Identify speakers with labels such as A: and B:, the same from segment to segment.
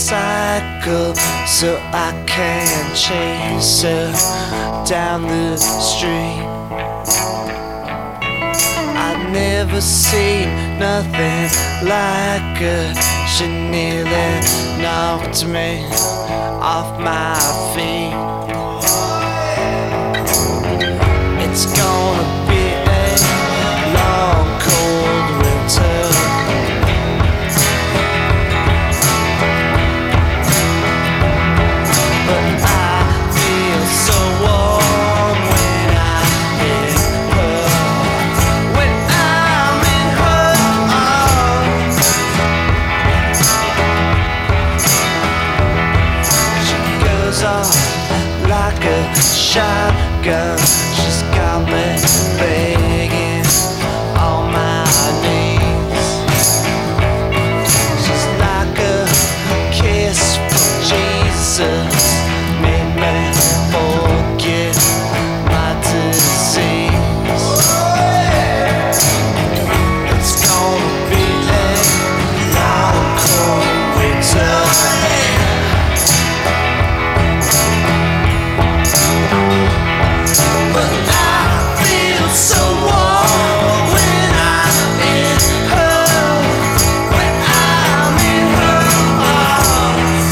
A: motorcycle so I can chase her down the street. I've never seen nothing like her. She nearly knocked me off my feet. It's gonna be a long, cold winter. But I feel so warm when I'm in her. When I'm in her arms. She goes off like a shotgun. She's got me begging on my knees. She's like a kiss from Jesus, made me forget my disease. It's gonna be a long, cold winter. But I feel so warm when I'm in her. When I'm in her arms.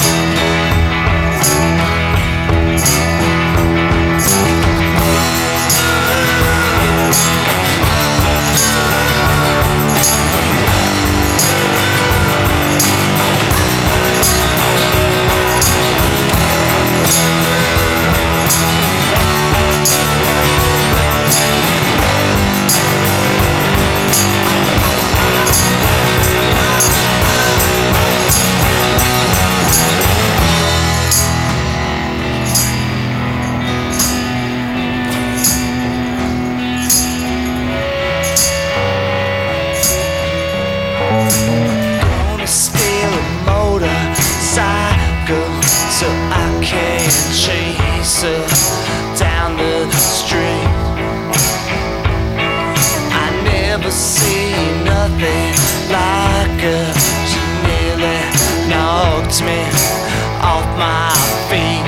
A: Gonna steal a motorcycle so I can chase her down the street. I never see nothing like her. She nearly knocked me off my feet.